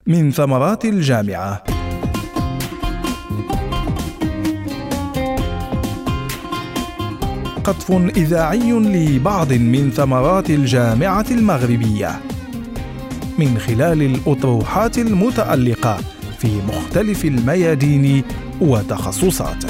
من ثمرات الجامعة. قطف إذاعي لبعض من ثمرات الجامعة المغربية من خلال الأطروحات المتألقة في مختلف الميادين وتخصصات.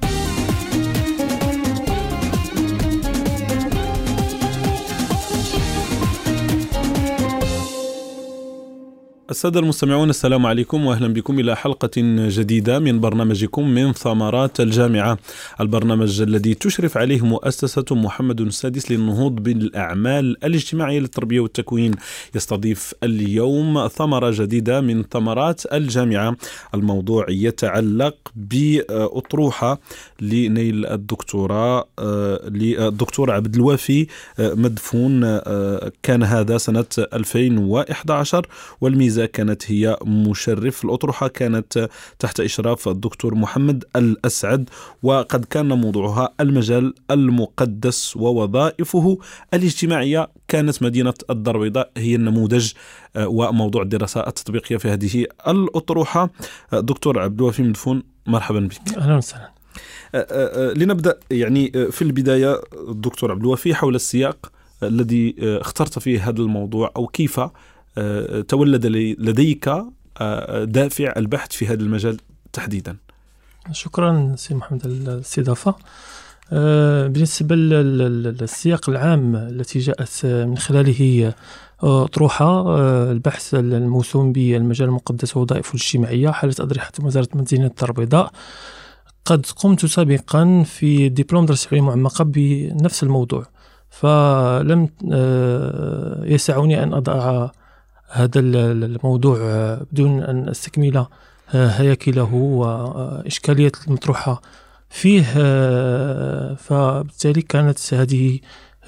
السادة المستمعون، السلام عليكم وأهلا بكم إلى حلقة جديدة من برنامجكم من ثمرات الجامعة، البرنامج الذي تشرف عليه مؤسسة محمد السادس للنهوض بالأعمال الاجتماعية للتربية والتكوين. يستضيف اليوم ثمرة جديدة من ثمرات الجامعة. الموضوع يتعلق بأطروحة لنيل الدكتوراه للدكتور عبد الوافي مدفون. كان هذا سنة 2011 والميزة كانت هي مشرف. الأطروحة كانت تحت إشراف الدكتور محمد الأسعد، وقد كان موضوعها المجال المقدس ووظائفه الاجتماعية. كانت مدينة الدار البيضاء هي النموذج وموضوع الدراسة التطبيقية في هذه الأطروحة. دكتور عبد الوافي مدفون، مرحبا بك. أهلا وسهلا. لنبدأ في البداية دكتور عبد الوافي حول السياق الذي اخترت فيه هذا الموضوع، أو كيف تولد لديك دافع البحث في هذا المجال تحديدا. شكرا سي محمد الاستضافة. بالنسبة للسياق العام التي جاءت من خلاله أطروحة البحث الموسوم بالمجال المقدس ووظائفه الاجتماعية حالة أضرحة وزارة مدينة الدار البيضاء، قد قمت سابقا في دبلوم دراسة عليا معمقة بنفس الموضوع، فلم يسعني أن أضع هذا الموضوع بدون أن أستكمل هياكله وإشكالية المطروحة فيه. فبالتالي كانت هذه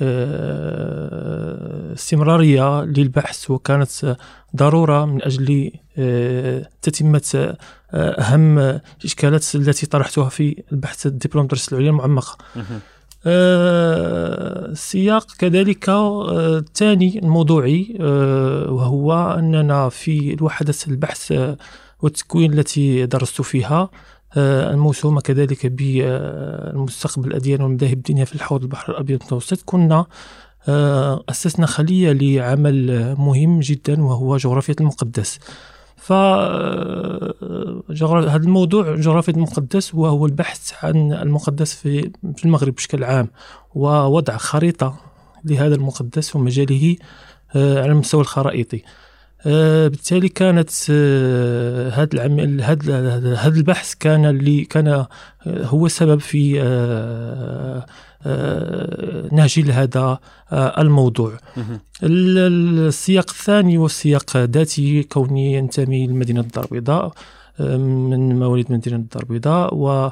استمرارية للبحث، وكانت ضرورة من أجل تتمة أهم الإشكالات التي طرحتها في البحث الدبلوم دراسة العليا المعمقة. السياق كذلك الثاني الموضوعي، وهو أننا في الوحدة البحث والتكوين التي درست فيها الموسومة كذلك بالمستقبل الأديان والمذاهب الدينية في الحوض البحر الأبيض المتوسط، كنا أسسنا خلية لعمل مهم جدا وهو جغرافية المقدس. هذا الموضوع جغرافية المقدس وهو البحث عن المقدس في المغرب بشكل عام، ووضع خريطة لهذا المقدس ومجاله على المستوى الخرائطي. بالتالي كانت هذا البحث كان هو السبب في نهجي لهذا الموضوع. السياق الثاني والسياق ذاتي، كوني ينتمي لمدينة الدار البيضاء، من مواليد مدينة الدار البيضاء،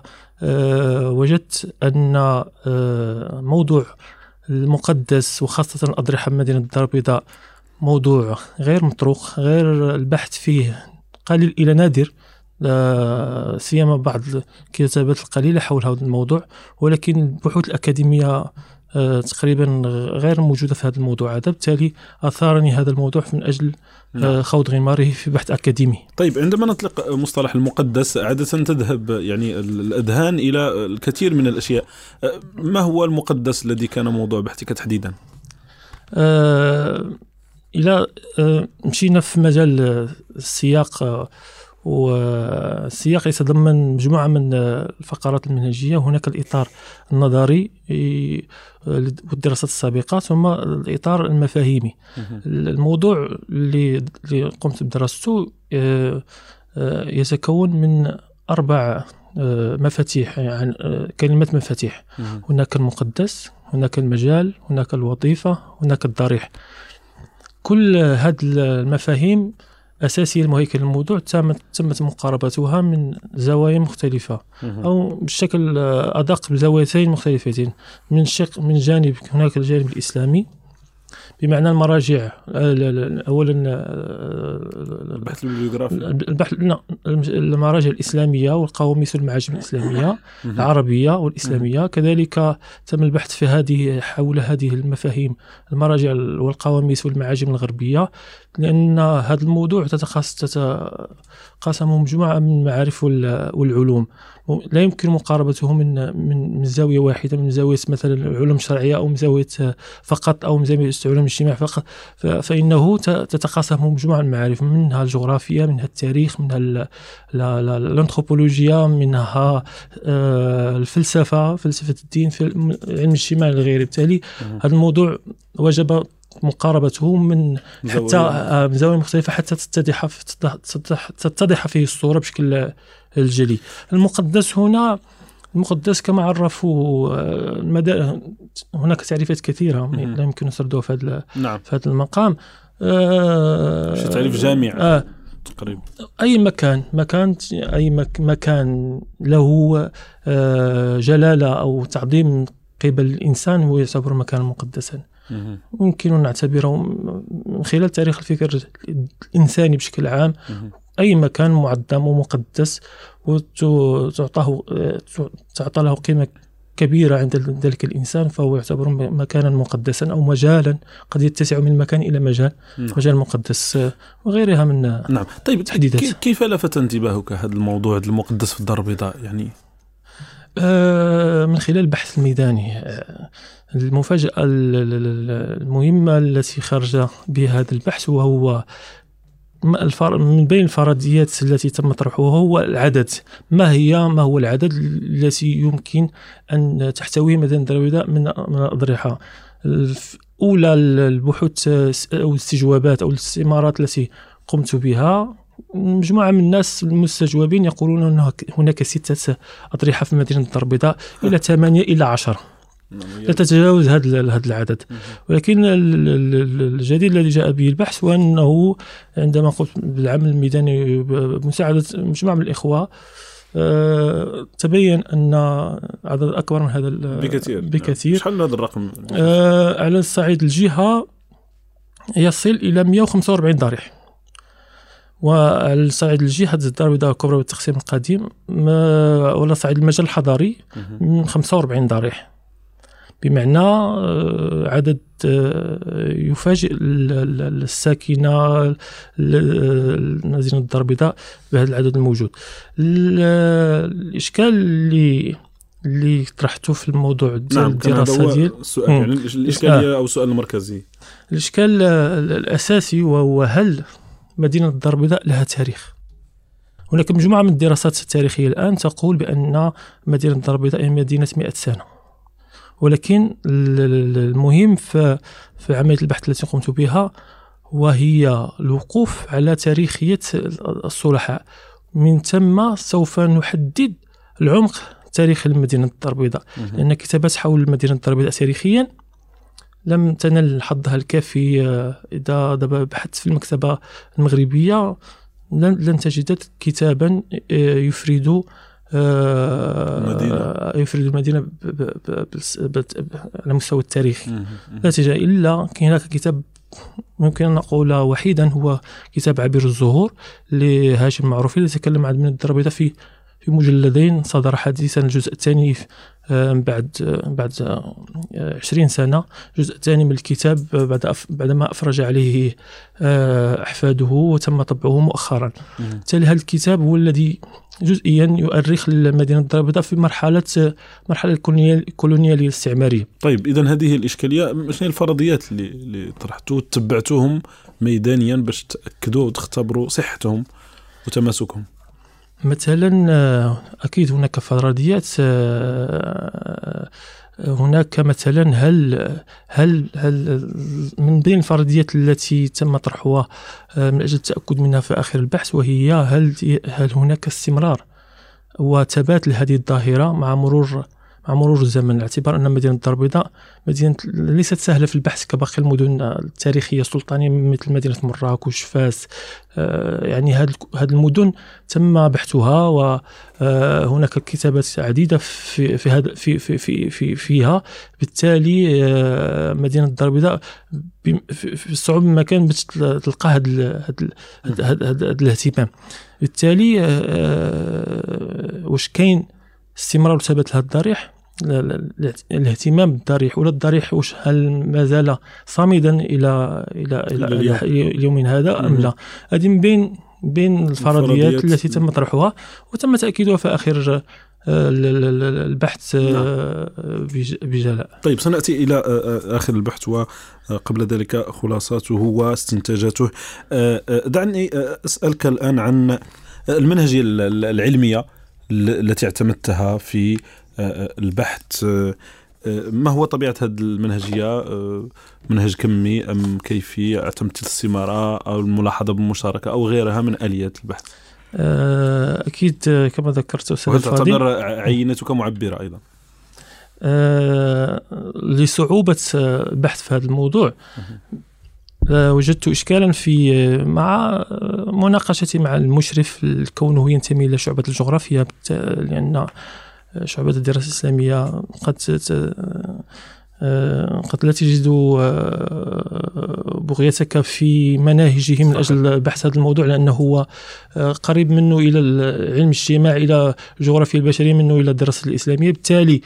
ووجدت أن موضوع المقدس وخاصة الأضرحة مدينة الدار البيضاء موضوع غير مطروق، غير البحث فيه قليل إلى نادر، سيما بعض الكتابات القليلة حول هذا الموضوع، ولكن البحوث الأكاديمية تقريبا غير موجودة في هذا الموضوع هذا. بالتالي أثارني هذا الموضوع من أجل خوض غماره في بحث أكاديمي. طيب، عندما نطلق مصطلح المقدس عادة تذهب الأذهان إلى الكثير من الأشياء. ما هو المقدس الذي كان موضوع بحثك تحديدا؟ إلى مشينا في مجال السياق، والسياق يتضمن مجموعة من الفقرات المنهجية. هناك الإطار النظري والدراسات السابقة، ثم الإطار المفاهيمي. الموضوع اللي قمت بدراسته يتكون من 4 مفاتيح، يعني كلمات مفاتيح. هناك المقدس، هناك المجال، هناك الوظيفة، هناك الضريح. كل هذه المفاهيم أساسية لمهيكل الموضوع تمت مقاربتها من زوايا مختلفة، أو بشكل أدق بزاويتين مختلفتين. من جانب هناك الجانب الإسلامي، بمعنى المراجع. أولا البحث البيبليوغرافي، المراجع الإسلامية والقواميس والمعاجم الإسلامية العربية والإسلامية. كذلك تم البحث في حول هذه المفاهيم المراجع والقواميس والمعاجم الغربية، لأن هذا الموضوع تتقاسم مجموعة من المعارف والعلوم، لا يمكن مقاربته من زاوية واحدة، من زاوية مثلا العلوم الشرعية أو من زاوية فقط أو من زاوية علوم الاجتماع فقط، فإنه تتقاسم مجموعة من المعارف، منها الجغرافيا، منها التاريخ، منها الأنثروبولوجيا، منها الفلسفة، فلسفة الدين، في علم الاجتماع الغيري. بالتالي هذا الموضوع وجب مقاربته من زاوية مختلفة حتى تتضح فيه الصورة بشكل الجلي. المقدس كما عرفوا هناك تعريفات كثيرة لا يمكن نسردها في هذا المقام. تعريف جامع تقريبا أي مكان له جلالة أو تعظيم من قبل الإنسان هو يعتبر مكانا مقدسا. ممكن أن نعتبره من خلال تاريخ الفكر الإنساني بشكل عام أي مكان معظم ومقدس وتعطى له قيمة كبيرة عند ذلك الإنسان فهو يعتبر مكانا مقدسا أو مجالا قد يتسع من مكان إلى مجال مقدس وغيرها من طيب تحديدات. كيف لفت انتباهك هذا الموضوع المقدس في الدار البيضاء؟ يعني من خلال البحث الميداني. المفاجأة المهمة التي خرج بها هذا البحث وهو من بين الفرضيات التي تم طرحها هو العدد. ما هو العدد التي يمكن أن تحتويه مدينة الدار البيضاء من الأضرحة؟ أولى البحوث أو الاستجوابات أو الاستمارات التي قمت بها، مجموعة من الناس المستجوبين يقولون أن هناك 6 أضرحة في مدينة الدار البيضاء إلى 8 إلى 10 لا تتجاوز هذا العدد. ولكن الجديد الذي جاء به البحث هو أنه عندما قمت بالعمل الميداني بمساعدة مجموعة من الإخوة تبين أن عدد أكبر من هذا بكثير. شحال هذا الرقم؟ على الصعيد الجهة يصل إلى 145 ضريح، وعلى الصعيد الجهة الدار البيضاء الكبرى بالتقسيم القديم وعلى صعيد المجال الحضاري من 45 ضريح، بمعنى عدد يفاجئ الساكنة مدينة الدار البيضاء بهذا العدد الموجود. الإشكال اللي طرحته في الموضوع الدراسة ديال السؤال يعني الإشكالية أو السؤال المركزي، الإشكال الأساسي وهو هل مدينة الدار البيضاء لها تاريخ؟ هناك مجموعة من الدراسات التاريخية الآن تقول بأن مدينة الدار البيضاء هي مدينة 100 سنة، ولكن المهم في عملية البحث التي قمت بها وهي الوقوف على تاريخية الصلحاء. من ثم سوف نحدد العمق التاريخي لمدينة الدار البيضاء، لأن كتابات حول مدينة الدار البيضاء تاريخيا لم تنل حظها الكافي. إذا بحثت في المكتبة المغربية لن تجد كتابا يفرد المدينة على مستوى التاريخي. لا تجد إلا هناك كتاب ممكن أن نقول وحيدا هو كتاب عبير الزهور لهاشم معروفي اللي يتكلم عن مدينة الدار البيضاء في مجلدين، صدر حديثا الجزء الثاني بعد 20 سنة. الجزء الثاني من الكتاب بعدما أفرج عليه أحفاده وتم طبعه مؤخرا. بالتالي هذا الكتاب هو الذي جزئيا يؤرخ لمدينة الدار البيضاء في مرحلة الكولونيالية الاستعمارية. طيب إذن هذه الإشكالية، شنو هي الفرضيات اللي طرحتوا تبعتوهم ميدانيا باش تأكدوا وتختبروا صحتهم وتماسكهم؟ مثلا أكيد هناك فرضيات. هناك مثلا هل من بين الفرضيات التي تم طرحها من أجل التأكد منها في آخر البحث، وهي هل هناك استمرار وثبات لهذه الظاهرة مع مع مرور الزمن، على اعتبار أن مدينة الدار البيضاء مدينة ليست سهلة في البحث كباقي المدن التاريخية السلطانية مثل مدينة مراكش، فاس. يعني هذه المدن تم بحثها، وهناك كتابات عديدة في هذا فيها. بالتالي مدينة الدار البيضاء في صعوبة ما كان باش تلقى هذا الاهتمام. بالتالي واش كاين استمرار وثبات لهذا الضريح، الاهتمام بالضريح ولا الضريح واش هل ما زال صامدا الى يومنا هذا ام لا؟ هذه من بين الفرضيات التي تم طرحها وتم تاكيدها في اخر البحث بجلاء. طيب، سنأتي إلى آخر البحث وقبل ذلك خلاصاته واستنتاجاته. دعني أسألك الآن عن المنهجية العلمية التي اعتمدتها في البحث. ما هو طبيعة هذه المنهجية؟ منهج كمي أم كيفي؟ اعتمدت الاستمارة أو الملاحظة بالمشاركة أو غيرها من آليات البحث؟ أكيد كما ذكرت أستاذ وهل تعتبر عينتك معبرة أيضا؟ لصعوبة البحث في هذا الموضوع وجدت إشكالا مع مناقشتي مع المشرف كونه ينتمي إلى شعبة الجغرافيا، لأن شعبة الدراسة الإسلامية قد لا تجد بغيتك في مناهجه من أجل بحث هذا الموضوع، لأنه هو قريب منه إلى علم الاجتماع، إلى الجغرافيا البشرية منه إلى الدراسة الإسلامية. بالتالي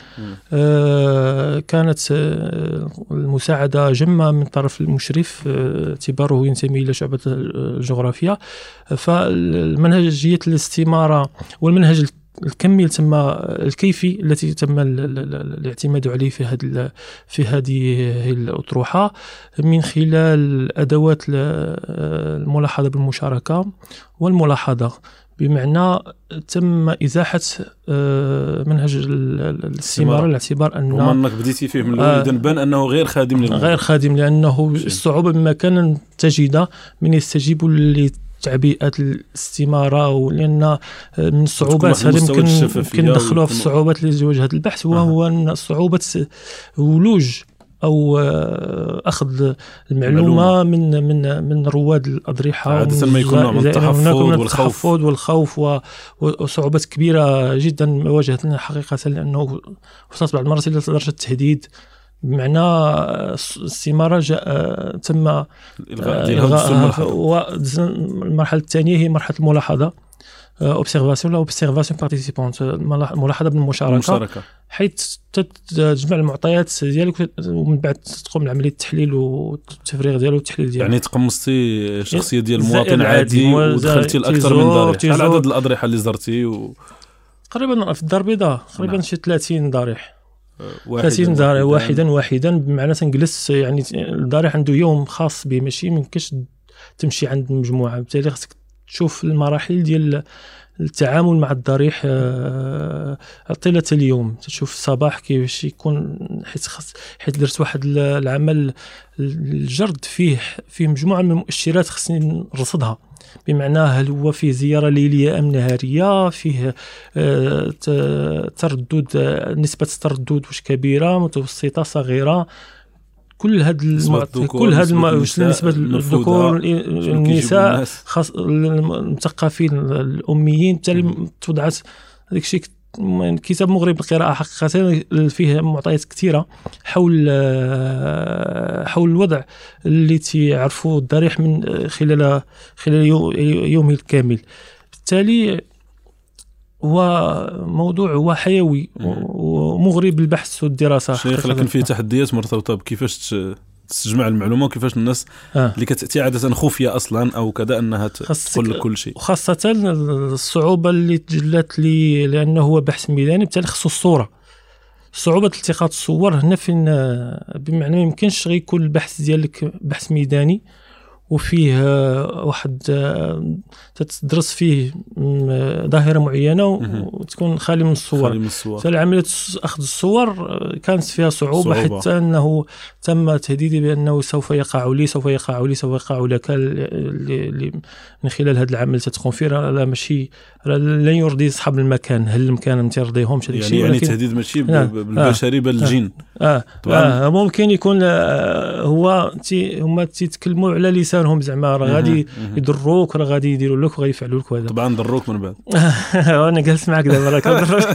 كانت المساعدة جمة من طرف المشرف اعتباره ينتمي إلى شعبة الجغرافيا. فالمنهجية الاستمارة والمنهج الكمي الكيفي التي تم الاعتماد عليه في هذه الأطروحة من خلال أدوات الملاحظة بالمشاركة والملاحظة، بمعنى تم إزاحة منهج الاستمارة لاعتبار أن أنك بديتي فيه من الأول إذن بان أنه غير خادم لأنه الصعوبة بما كان تجد من يستجيب تعبئة الاستمارة، لأن من الصعوبات هذه يمكن ندخلها في الصعوبات اللي واجهت البحث، وهو أن صعوبة ولوج أو أخذ المعلومة من رواد الأضرحة. عادة ما يكون من التحفظ والخوف وصعوبات كبيرة جدا واجهتنا حقيقة، لأنه وصلت بعض المرات إلى درجة التهديد، بمعنى الاستمارة تم إلغاءها. والمرحلة الثانية هي مرحلة الملاحظة، observation participante، الملاحظة بالمشاركة، حيث تجمع المعطيات ديالك ومن بعد تقوم بعملية التحليل والتفريغ ديالو والتحليل ديالو. يعني تقمصتي الشخصية ديال المواطن عادي ودخلتي الأكثر من ضريح. شحال عدد الأضرحة اللي زرتي؟ تقريبا في الدار البيضاء تقريبا شي 30 ضريح. 30 ضريح واحدا، بمعنى تنجلس يعني الضريح عنده يوم خاص به، ماشي ممكنش تمشي عند مجموعة. بالتالي خصك تشوف المراحل ديال التعامل مع الضريح طيلة اليوم. تشوف الصباح كيفاش يكون، حيت درت واحد العمل الجرد فيه مجموعة من المؤشرات خصني نرصدها، بمعنى هل هو فيه زيارة ليلية أم نهارية، فيه تردد، نسبة التردد واش كبيرة متوسطة صغيرة، كل هذا نسبة الذكور النساء خاص المثقفين الأميين. بالتالي توضعت هذاك الشيء كتاب مغرب القراءة حقيقة فيه معطيات كثيرة حول الوضع اللي تعرفوا الضريح من خلال يومه الكامل. بالتالي هو حيوي ومغري بالبحث والدراسة. لكن فيه تحديات مرتبطة بكيفاش تجمع المعلومة وكيفاش الناس اللي كتأتي عادة خفية أصلا أو كذا أنها تقول لك كل شيء. وخاصة الصعوبة اللي تجلت لي لأنه هو بحث ميداني، بالتالي خصو الصورة. صعوبة التقاط الصور هنا فين، بمعنى ما يمكنش غير يكون البحث ديالك بحث ميداني وفيه واحد تدرس فيه ظاهرة معينة وتكون خالي من الصور. فالعملية أخذ الصور كانت فيها صعوبة حتى أنه تم تهديدي بأنه سوف يقع لك من خلال هذا العمل تتقوم فيه. لا ماشي لن يرضي أصحاب المكان، هل المكان ما ترضيهمش هذا الشيء، يعني تهديد ماشي بالبشري بل الجن. ممكن يكون هما تيتكلموا على لسانهم زعما راه غادي يضروك، راه غادي يديروا لك وغادي يفعلوا لك وهذا. طبعا ضروك من بعد. انا جالس معك دابا راه كنضرك.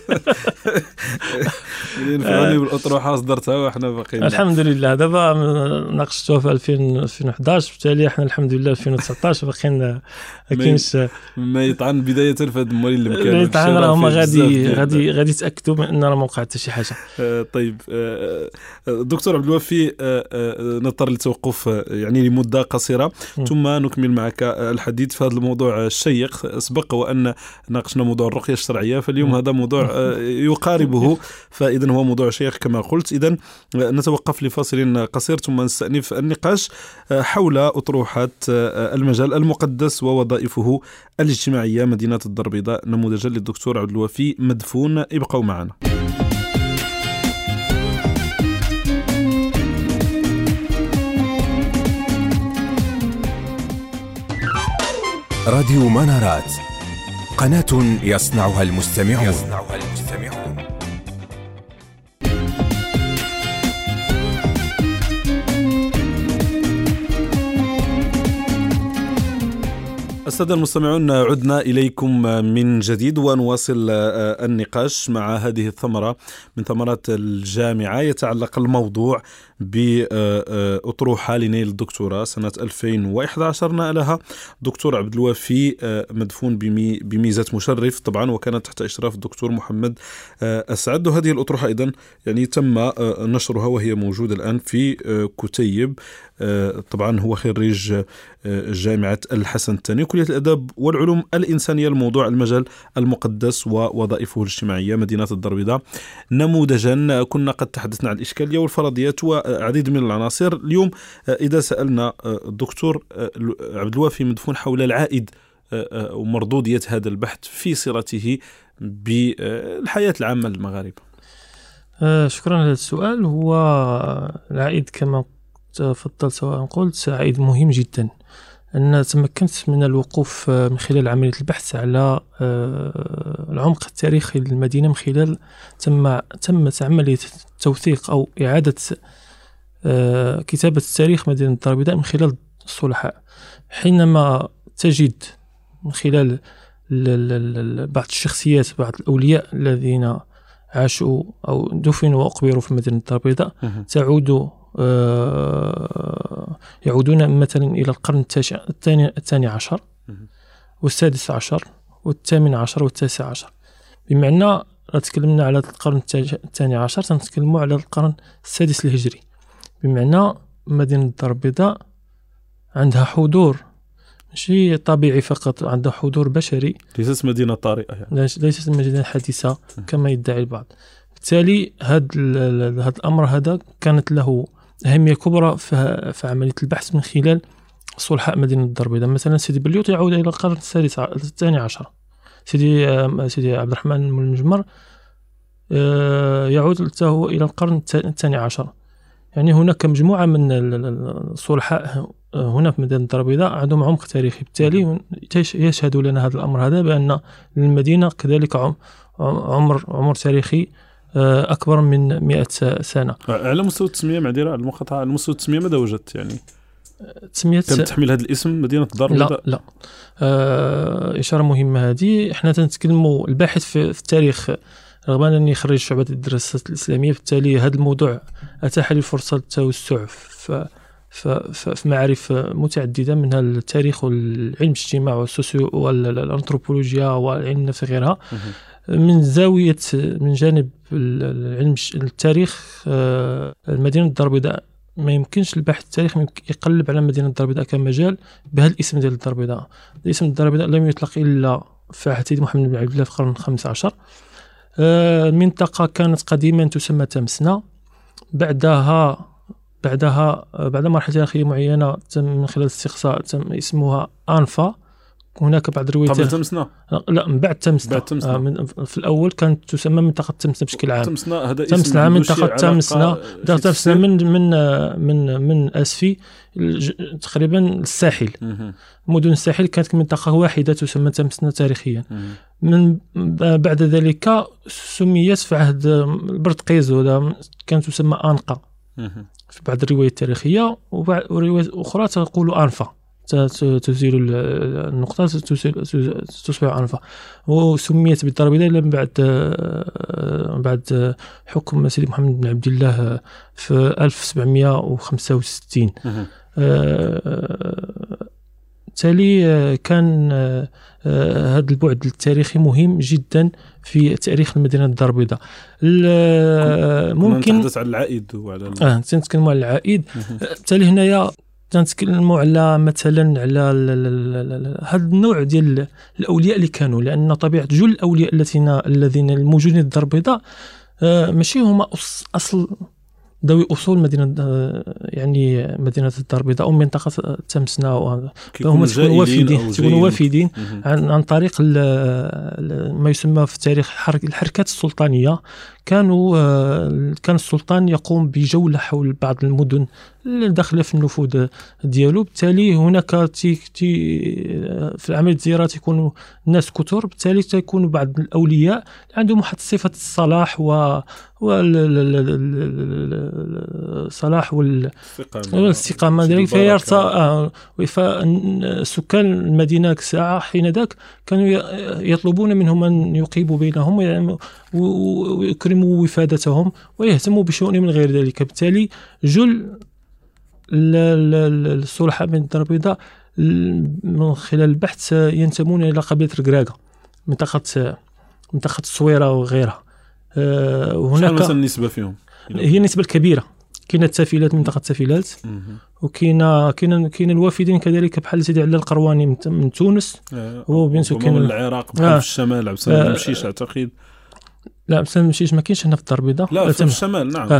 ينفعني بالأطروحة صدرتها وإحنا باقيين. الحمد لله دابا ناقشتوها في 2011، بالتالي احنا الحمد لله 2019 باقيين كاينش ما يطعن بداية في هذا الموالين اللي مكان يطعن راهم غادي يتأكدوا من أن راه ما وقع حتى شي حاجة. طيب دكتور عبد الوفي، نضطر للتوقف يعني لمدة قصيرة ثم نكمل معك الحديث في هذا الموضوع الشيق. سبق وأن ناقشنا موضوع الرقية الشرعية، فاليوم هذا موضوع يقاربه، فإذا هو موضوع شيق كما قلت. إذن نتوقف لفاصل قصير ثم نستأنف النقاش حول أطروحات المجال المقدس ووظائفه الاجتماعية مدينة الدار البيضاء نموذجا للدكتور عبد الوفي مدفون. ابقوا معنا. راديو منارات، قناة يصنعها المستمعون. السادة المستمعون، عدنا إليكم من جديد ونواصل النقاش مع هذه الثمرة من ثمرات الجامعة. يتعلق الموضوع بأطروحة لنيل الدكتوراه سنة 2011 نالها دكتور عبد الوفي مدفون بميزة مشرف طبعا، وكانت تحت إشراف الدكتور محمد أسعد. وهذه الأطروحة أيضا يعني تم نشرها وهي موجودة الآن في كتيب. طبعا هو خريج جامعة الحسن الثاني كلية الأدب والعلوم الإنسانية، الموضوع المجال المقدس ووظائفه الاجتماعية مدينة الدار البيضاء نموذجا. كنا قد تحدثنا عن الإشكالية والفرضيات وعديد من العناصر. اليوم إذا سألنا الدكتور عبد الوفي مدفون حول العائد ومردودية هذا البحث في صلته بالحياة العامة للمغاربة. شكرا على السؤال. هو العائد كما تفضلت سواء قلت عائد مهم جدا. أنا تمكنت من الوقوف من خلال عملية البحث على العمق التاريخي للمدينة من خلال تمت عملية توثيق أو إعادة كتابة تاريخ مدينة الدار البيضاء من خلال الصلحاء. حينما تجد من خلال بعض الشخصيات، بعض الأولياء الذين عاشوا أو دفنوا وأقبروا في مدينة الدار البيضاء، يعودون مثلا إلى القرن الثاني عشر والسادس عشر والثامن عشر والتاسع عشر. بمعنى تكلمنا على القرن الثاني عشر تنتكلموا على القرن السادس الهجري. بمعنى مدينة الدار البيضاء عندها حضور ماشي طبيعي فقط، عندها حضور بشري، ليست مدينة طارئة يعني. ليست مدينة حديثة كما يدعي البعض. بالتالي هذا الأمر هذا كانت له أهمية كبرى في عملية البحث من خلال صلحاء مدينة الدار البيضاء. مثلا سيدي بليوط يعود إلى القرن الثاني عشر، سيدي عبد الرحمن المجمر يعود له إلى القرن الثاني عشر. يعني هناك مجموعة من الصلحاء هنا في مدينة الدار البيضاء عندهم عمق تاريخي، بالتالي يشهد لنا هذا الأمر هذا بأن المدينة كذلك عمر تاريخي أكبر من 100 سنة. على مستوى التسمية معذرة على المقاطعة، على مستوى التسمية ماذا وجدت يعني؟ تسمية كم تحمل هذا الاسم مدينة الدار البيضاء؟ لا إشارة مهمة هذه. إحنا تنتكلموا الباحث في التاريخ، رغم أنني خريج شعبة الدراسات الإسلامية، بالتالي هذا الموضوع أتاح لي فرصة للتوسع في معارف متعددة منها التاريخ والعلم الاجتماع والسوسيو والأنثروبولوجيا والعلم النفس غيرها. من زاوية من جانب العلم التاريخ، مدينة الدار البيضاء ما يمكنش الباحث التاريخي يقلب على مدينة الدار البيضاء كمجال بهذا الاسم ديال الدار البيضاء. الاسم الدار البيضاء لم يطلق إلا في عهد سيدي محمد بن عبد الله في القرن الخامس عشر. المنطقة كانت قديما تسمى تمسنا، بعدها بعد مرحلة تاريخية معينة تم من خلال استقصاء تم اسمها أنفا. هناك بعض الروايات قبل تمسنا؟ لا، من بعد تمسنا. في الأول كانت تسمى منطقة تمسنا بشكل عام. تمسنا منطقة تمسنا من أسفي تقريبا الساحل. مدن الساحل كانت منطقة واحدة تسمى تمسنا تاريخيا. من بعد ذلك سميت في عهد البرتقيز كانت تسمى أنقا في بعض الروايات التاريخية، وروايات أخرى تقول أنفا، تزيل النقطة تصبح أنفا. وسميت بالضربيدة إلا بعد حكم سيدي محمد بن عبد الله في 1765. بالتالي كان هذا البعد التاريخي مهم جدا في تاريخ المدينة الدار ممكن نتحدث عن العائد وعلى نتكلموا على العائد. بالتالي هنايا تنتكلموا على مثلا على هذا النوع ديال الاولياء اللي كانوا، لان طبيعه جل الاولياء الذين الموجودين الدار البيضاء ماشي هما اصل ذوي اصول مدينه، يعني مدينه الدار البيضاء او منطقه تمسنا، هم تكونوا وافدين عن طريق ما يسمى في التاريخ الحركات السلطانيه. كان السلطان يقوم بجولة حول بعض المدن داخله في النفوذ ديالو. بالتالي هناك في عملية الزيارات يكونوا الناس كثر، بالتالي تكون بعض الأولياء عندهم واحد صفة الصلاح والصلاح والاستقامة. فسكان المدينة كساعة حين ذاك كانوا يطلبون منهم أن يقيموا بينهم ويكرموا وفادتهم ويهتموا بشؤونهم من غير ذلك. بالتالي جل الصلحاء من الدار البيضاء من خلال البحث ينتمون إلى قبيلة ركراكة، منطقة الصويرة وغيرها. وهناك مثلا النسبة فيهم هي النسبة الكبيرة. كاينه التافلات، منطقة التافلات، وكاينه الوافدين كذلك بحال سيدي علي القرواني من تونس، هو بين سكان العراق بحال في الشمال عبد السلام المشيش اعتقد. لا بس المشيش ما كاينش هنا في الدار البيضاء، لا في الشمال نعم.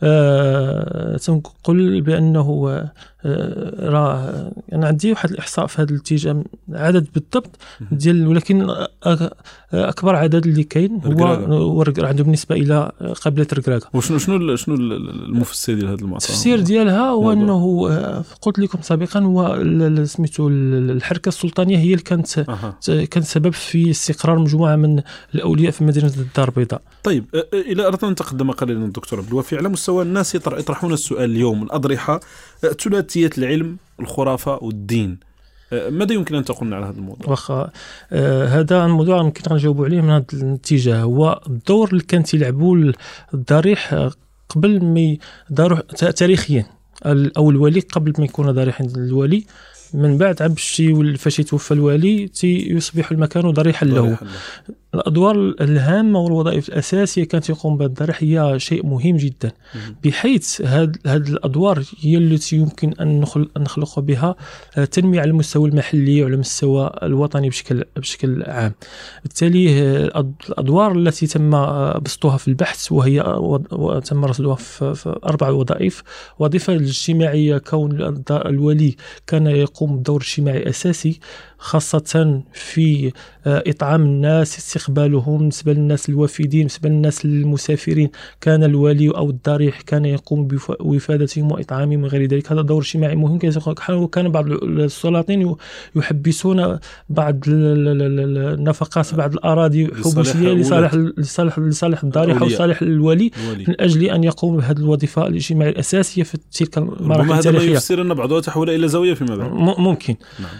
تنقول بانه راه انا عندي واحد الاحصاء في هذا الاتجاه، عدد بالضبط ديال، ولكن اكبر عدد اللي كاين هو عندهم نسبه الى قبيله ركراكه. وشنو المفسر ديال هذا المعطى؟ التفسير ديالها هو انه قلت لكم سابقا هو سميتو الحركه السلطانيه هي اللي كانت سبب في استقرار مجموعه من الاولياء في مدينه الدار البيضاء. طيب الى اردنا ان نتقدم قليلا الدكتور عبد الوافي، على مستوى الناس يطرحون السؤال اليوم، الأضرحة، ثلاثية العلم، الخرافة والدين، ماذا يمكن أن تقولنا على هذا الموضوع؟ هذا الموضوع يمكن نجاوب عليه من هذا الاتجاه. هو الدور اللي كان تلعبوا الضريح قبل ما داروا تاريخيا، أو الولي قبل ما يكون ضريح الولي، من بعد عبشي فاش يتوفى الوالي يصبح المكان ضريحا له. الأدوار الهامة والوظائف الأساسية كانت يقوم بها الضريح هي شيء مهم جدا، بحيث هذه الأدوار هي التي يمكن أن نخلق بها تنمية على المستوى المحلي وعلى المستوى الوطني بشكل عام. بالتالي الأدوار التي تم بسطها في البحث تم رصدها في 4 وظائف. وظيفة الاجتماعية، كون الولي كان يقوم بدور اجتماعي أساسي، خاصة في إطعام الناس، استقبالهم بالنسبة للناس الوافدين، بالنسبة للناس المسافرين كان الولي أو الضريح كان يقوم بوفادتهم وإطعامهم وغير ذلك. هذا دور اجتماعي مهم. كان بعض السلاطين يحبسون بعض النفقات، بعض الأراضي حبوسية لصالح الضريح أو صالح الولي من أجل أن يقوم بهذه الوظيفة الاجتماعية الأساسية في تلك المراحل التاريخية. هذا يفسر أن بعضها تحول إلى زاوية فيما بعد. ممكن.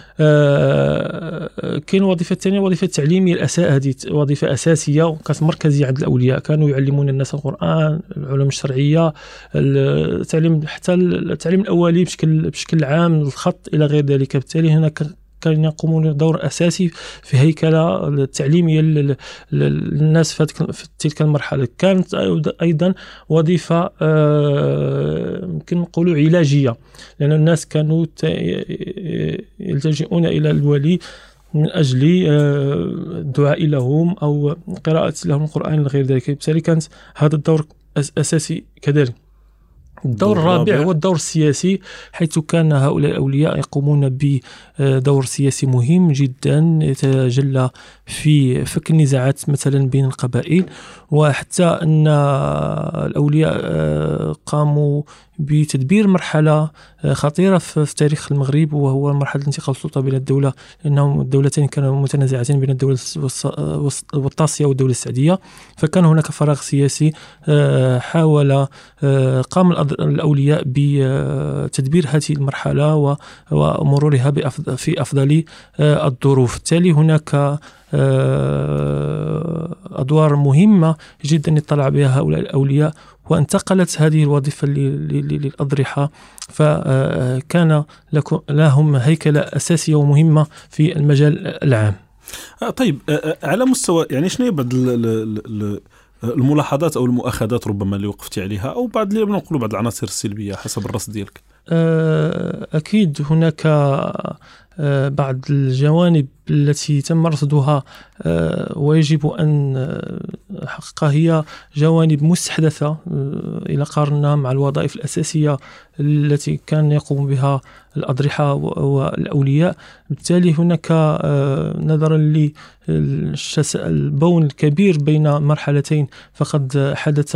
كاين وظيفة ثانية، وظيفة تعليمية. هذه وظيفة أساسية وكانت مركزية عند الأولياء، كانوا يعلمون الناس القرآن، العلوم الشرعية، التعليم، حتى التعليم الأولي بشكل عام، الخط إلى غير ذلك. بالتالي هنا كانوا يقومون بدور أساسي في هيكلة التعليمية للناس في تلك المرحلة. كانت أيضا وظيفة يمكن نقولوا علاجية، لأن الناس كانوا يلتجئون إلى الولي من أجل الدعاء لهم أو قراءة لهم القرآن وغير ذلك. بالتالي كانت هذا الدور أساسي كذلك. الدور الرابع هو الدور السياسي، حيث كان هؤلاء الأولياء يقومون بدور سياسي مهم جدا يتجلى في فك النزاعات مثلا بين القبائل، وحتى أن الأولياء قاموا بتدبير مرحلة خطيرة في تاريخ المغرب، وهو مرحلة انتقال السلطة بين الدولة، لأنهم الدولتين كانوا متنازعتين بين الدولة الوسطاسية والدولة السعدية، فكان هناك فراغ سياسي. حاول قام الأولياء بتدبير هذه المرحلة ومرورها في أفضل الظروف. بالتالي هناك أدوار مهمة جدا اطلع بها هؤلاء الأولياء، وانتقلت هذه الوظيفة للأضرحة، فكان لهم هيكلة أساسية ومهمة في المجال العام. طيب، على مستوى يعني شنو بعض الملاحظات أو المؤاخذات ربما اللي وقفتي عليها، أو بعض اللي نقولوا بعض العناصر السلبية حسب الرصد ديالك؟ أكيد هناك بعض الجوانب التي تم رصدها ويجب أن حقها هي جوانب مستحدثة إلى قارنها مع الوظائف الأساسية التي كان يقوم بها الأضرحة والأولياء. بالتالي هناك نظرا للبون الكبير بين مرحلتين، فقد حدث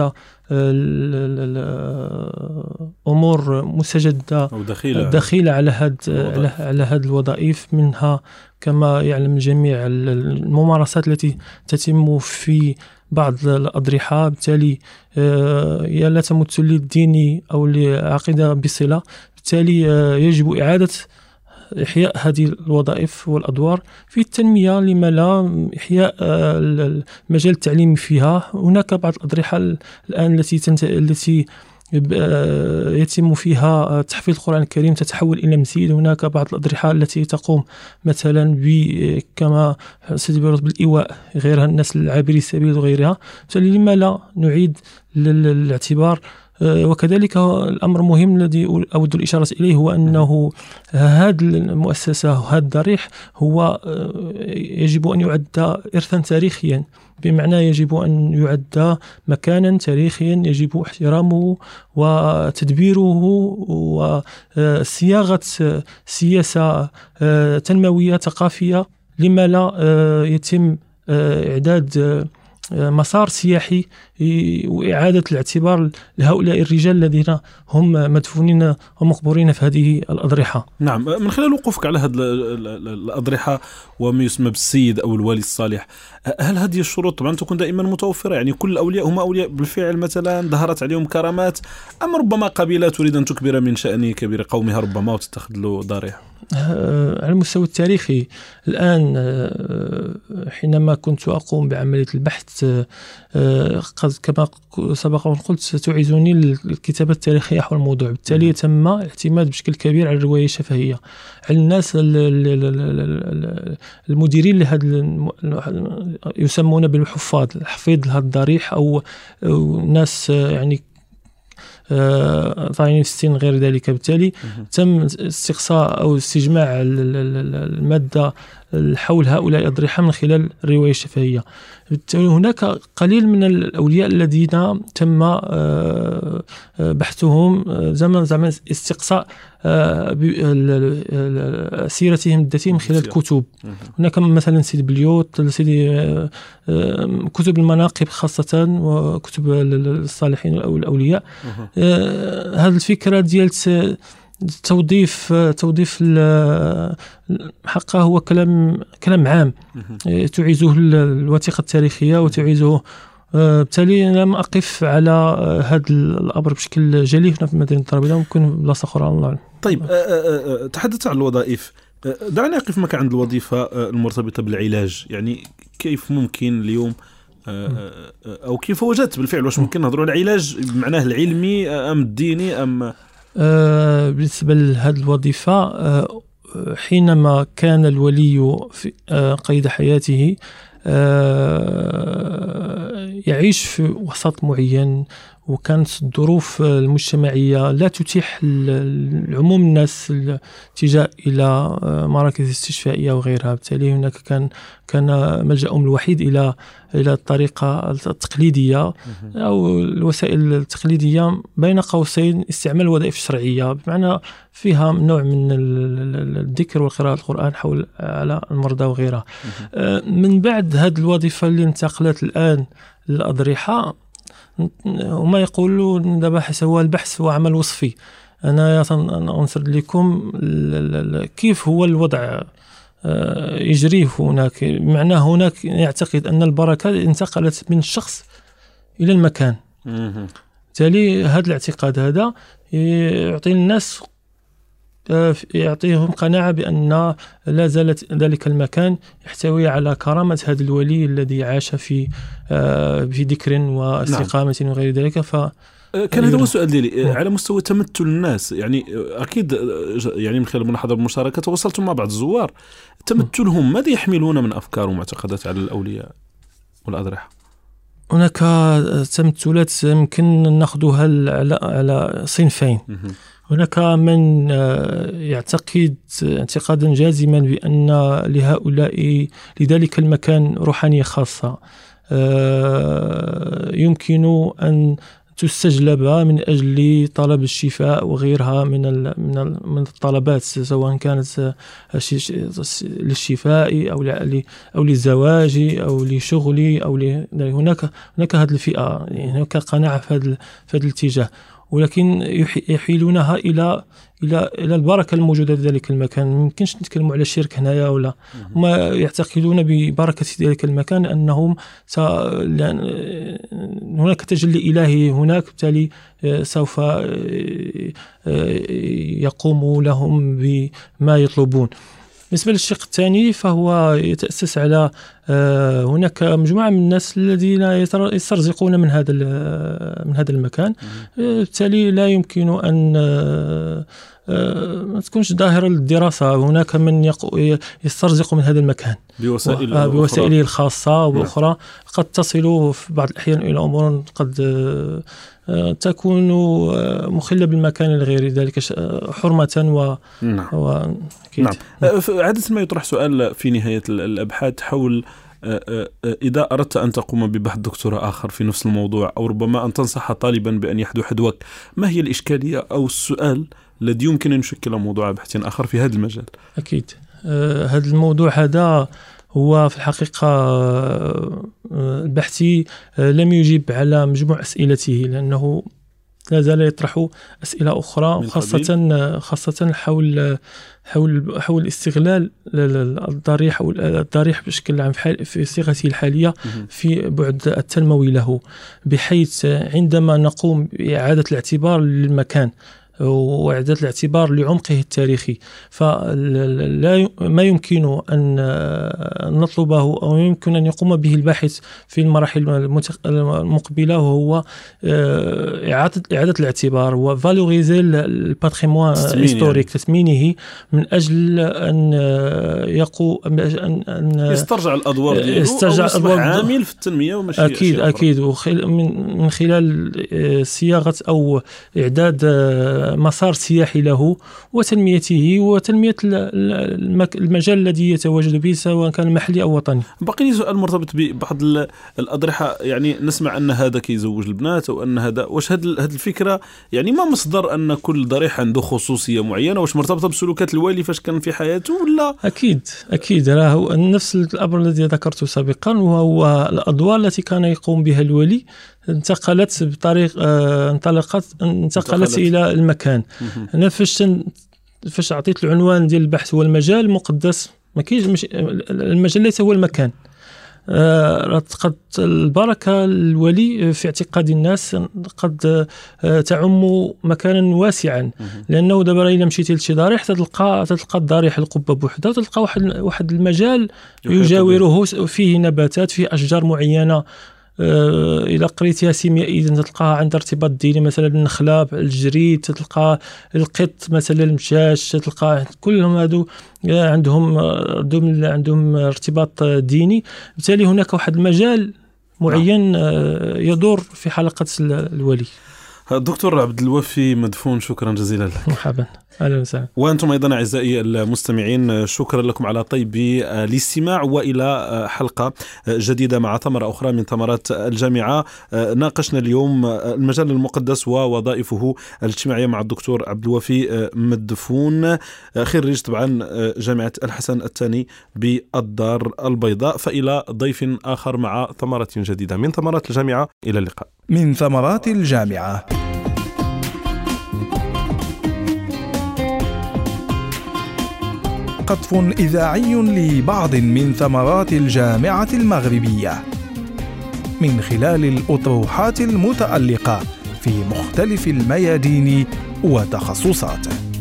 أمور مستجدة دخيلة على هذه الوظائف، منها كما يعلم الجميع الممارسات التي تتم في بعض الأضرحة، بالتالي يا لا تمت للدين أو لعقيدة بصلة. بالتالي يجب إعادة إحياء هذه الوظائف والأدوار في التنمية، لما لا إحياء المجال التعليمي فيها. هناك بعض الأضرحة الآن التي يتم فيها تحفيظ القرآن الكريم تتحول إلى مسجد. هناك بعض الأضرحة التي تقوم مثلا كما سيدي بيروت بالإيواء غيرها الناس العابري السبيل وغيرها. بالتالي لما لا نعيد الاعتبار. وكذلك الأمر مهم الذي أود الإشارة إليه هو أنه هذه المؤسسة وهذا الضريح هو يجب أن يعد إرثا تاريخيا، بمعنى يجب أن يعد مكانا تاريخيا يجب احترامه وتدبيره وصياغة سياسة تنموية ثقافية، لما لا يتم إعداد مسار سياحي وإعادة الاعتبار لهؤلاء الرجال الذين هم مدفونين ومقبورين في هذه الأضرحة. نعم، من خلال وقوفك على هذه الأضرحة وما يسمى بالسيد أو الوالي الصالح، هل هذه الشروط طبعا تكون دائما متوفرة؟ يعني كل الأولياء هم أولياء بالفعل مثلا ظهرت عليهم كرامات، أم ربما قبيلة تريد أن تكبر من شأن كبير قومها ربما وتتخذ له ضريح؟ على المستوى التاريخي الآن حينما كنت أقوم بعملية البحث كما سبق وقلت تعيزني الكتابة التاريخية حول الموضوع. بالتالي تم اعتماد بشكل كبير على الرواية الشفهية، على الناس المديرين لهذا يسمون بالحفاظ حفيظ هذا الضريح، أو ناس يعني طاعنين في السن غير ذلك. بالتالي تم استقصاء أو استجماع المادة حول هؤلاء الأضرحة من خلال الرواية الشفهية. هناك قليل من الأولياء الذين تم بحثهم زمن استقصاء سيرتهم الذاتية من خلال الكتب. هناك مثلا سيدي بليوت، سيدي كتب المناقب خاصة، وكتب الصالحين أو الأولياء. هذه الفكرة ديال توظيف حقه هو كلام عام تعيزه الوثيقة التاريخية وتعيزه. بالتالي لم أقف على هذا الأمر بشكل جلي هنا في مدينة الدربيدة، ممكن بلاصة أخرى الله أعلم. طيب، تحدثت عن الوظائف، دعني أقف معك عند الوظيفة المرتبطة بالعلاج. يعني كيف ممكن اليوم أو كيف وجدت بالفعل، واش ممكن نهضروا على العلاج بمعناه العلمي أم الديني أم؟ بالنسبة لهذه الوظيفة، حينما كان الولي في قيد حياته يعيش في وسط معين وكانت الظروف المجتمعية لا تتيح العموم الناس الاتجاه إلى مراكز استشفائية وغيرها. بالتالي هناك كان ملجأهم الوحيد إلى الطريقة التقليدية أو الوسائل التقليدية، بين قوسين استعمال الوظائف الشرعية، بمعنى فيها نوع من الذكر وقراءة القرآن على المرضى وغيرها. من بعد هذه الوظيفة اللي انتقلت الآن للأضرحة، وما يقولون دابا هو البحث هو عمل وصفي. أنا أنسرد لكم كيف هو الوضع يجري هناك. بمعنى هناك يعتقد أن البركة انتقلت من الشخص إلى المكان. بالتالي هذا الاعتقاد هذا يعطي الناس، يعطيهم قناعة بأن لا زالت ذلك المكان يحتوي على كرامة هذا الولي الذي عاش في ذكر واستقامة وغير ذلك. كان هذا هو السؤال ديالي على مستوى تمثل الناس. يعني أكيد يعني من خلال الملاحظة بالمشاركة تواصلتم مع بعض الزوار، تمثلهم ماذا يحملون من أفكار ومعتقدات على الأولياء والأضرحة؟ هناك تمثلات يمكن نأخذها على صنفين. هناك من يعتقد اعتقادا جازما بأن لهؤلاء لذلك المكان روحانية خاصة يمكن أن تستجلب من أجل طلب الشفاء وغيرها من الطلبات، سواء كانت للشفاء أو للزواج أو لشغل أو هناك هذه الفئة، يعني هناك قناعة في هذا الاتجاه، ولكن يحيلونها إلى البركة الموجودة في ذلك المكان. ما يمكنش نتكلموا على الشرك هنايا ولا ما يعتقدون ببركة ذلك المكان، أنهم هناك تجلي إلهي هناك، بالتالي سوف يقوم لهم بما يطلبون. بالنسبة للشق الثاني فهو يتأسس على هناك مجموعة من الناس الذين يسترزقون من هذا المكان، بالتالي لا يمكن أن ما تكونش ظاهرة للدراسة. هناك من يسترزق من هذا المكان بوسائله الخاصة وأخرى، قد تصل في بعض الأحيان إلى أمور قد تكون مخلة بالمكان الغير ذلك حرمة نعم. عادة ما يطرح سؤال في نهاية الأبحاث حول إذا أردت أن تقوم ببحث دكتوراه آخر في نفس الموضوع، أو ربما أن تنصح طالبا بأن يحدو حدوك، ما هي الإشكالية أو السؤال الذي يمكن أن يشكل موضوع بحث آخر في هذا المجال؟ أكيد هذا الموضوع هذا هو في الحقيقة البحثي لم يجيب على مجموع أسئلته، لأنه لا زال يطرح أسئلة أخرى، خاصة حول استغلال الضريح أو الضريح بشكل عام في صيغته الحالية في بعد التنموي له، بحيث عندما نقوم بإعادة الاعتبار للمكان وإعادة الاعتبار لعمقه التاريخي، ما يمكن أن نطلبه أو يمكن أن يقوم به الباحث في المراحل المقبلة، وهو إعادة الاعتبار وفالوريزي الباتريموان هيستوريك، تثمينه من أجل أن يسترجع الأدوار ديالو، يسترجع الأدوار عامل في التنمية وماشي أكيد من خلال صياغة أو إعداد مسار سياحي له وتنميته وتنمية المجال الذي يتواجد به، سواء كان محلي أو وطني. بقي لي سؤال مرتبط ببعض الأضرحة، يعني نسمع أن هذا كيزوج البنات أو أن هذا، واش هذه الفكرة يعني ما مصدر أن كل ضريح عنده خصوصية معينة؟ واش مرتبطة بسلوكات الوالي فاش كان في حياته ولا؟ أكيد راه نفس الأمر الذي ذكرته سابقا، وهو الأدوار التي كان يقوم بها الولي انتقلت إلى المكان. أنا فاش عطيت العنوان ديال البحث هو المجال المقدس، ما كاينش المجال ليس هو المكان. قد البركة الولي في اعتقاد الناس قد تعم مكانا واسعا، لأنه دابا إلا مشيتي لشي ضريح تلقى الضريح القبة بوحدها، وتلقى واحد المجال يجاوره فيه نباتات، فيه أشجار معينة إلى قريتها سيميائيا تلقاها عند ارتباط ديني، مثلا النخلة، الجريد، تلقى القط مثلا المشاش، تلقى كلهم هادو عندهم ارتباط ديني. بالتالي هناك واحد المجال معين يدور في حلقة الولي. دكتور عبد الوفي مدفون، شكرا جزيلا لك. مرحبا، أهلا وسهلا. وأنتم أيضا أعزائي المستمعين، شكرا لكم على طيب الاستماع، وإلى حلقة جديدة مع ثمرة أخرى من ثمرات الجامعة. ناقشنا اليوم المجال المقدس ووظائفه الاجتماعية مع الدكتور عبد الوفي مدفون، خريج طبعا جامعة الحسن الثاني بالدار البيضاء. فإلى ضيف آخر مع ثمرة جديدة من ثمرات الجامعة، إلى اللقاء. من ثمرات الجامعة. قطف إذاعي لبعض من ثمرات الجامعة المغربية من خلال الأطروحات المتألقة في مختلف الميادين وتخصصاته.